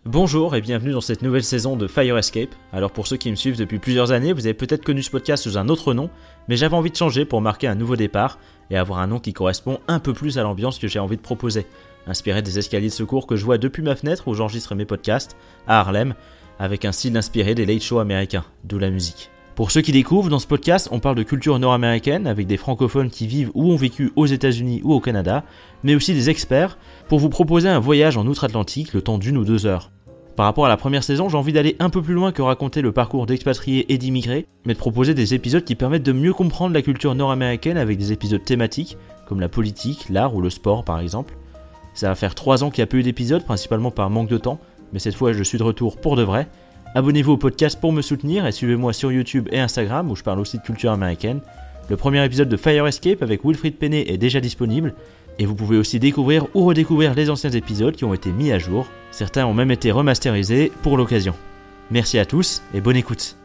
Bonjour et bienvenue dans cette nouvelle saison de Fire Escape. Alors pour ceux qui me suivent depuis plusieurs années, vous avez peut-être connu ce podcast sous un autre nom, mais j'avais envie de changer pour marquer un nouveau départ et avoir un nom qui correspond un peu plus à l'ambiance que j'ai envie de proposer. Inspiré des escaliers de secours que je vois depuis ma fenêtre où j'enregistre mes podcasts, à Harlem, avec un style inspiré des late shows américains, d'où la musique. Pour ceux qui découvrent, dans ce podcast, on parle de culture nord-américaine avec des francophones qui vivent ou ont vécu aux États-Unis ou au Canada, mais aussi des experts, pour vous proposer un voyage en outre-Atlantique le temps d'1 ou 2 heures. Par rapport à la première saison, j'ai envie d'aller un peu plus loin que raconter le parcours d'expatriés et d'immigrés, mais de proposer des épisodes qui permettent de mieux comprendre la culture nord-américaine avec des épisodes thématiques, comme la politique, l'art ou le sport par exemple. Ça va faire 3 ans qu'il n'y a pas eu d'épisode, principalement par manque de temps, mais cette fois je suis de retour pour de vrai. Abonnez-vous au podcast pour me soutenir et suivez-moi sur YouTube et Instagram où je parle aussi de culture américaine. Le premier épisode de Fire Escape avec Wilfried Penney est déjà disponible et vous pouvez aussi découvrir ou redécouvrir les anciens épisodes qui ont été mis à jour. Certains ont même été remasterisés pour l'occasion. Merci à tous et bonne écoute.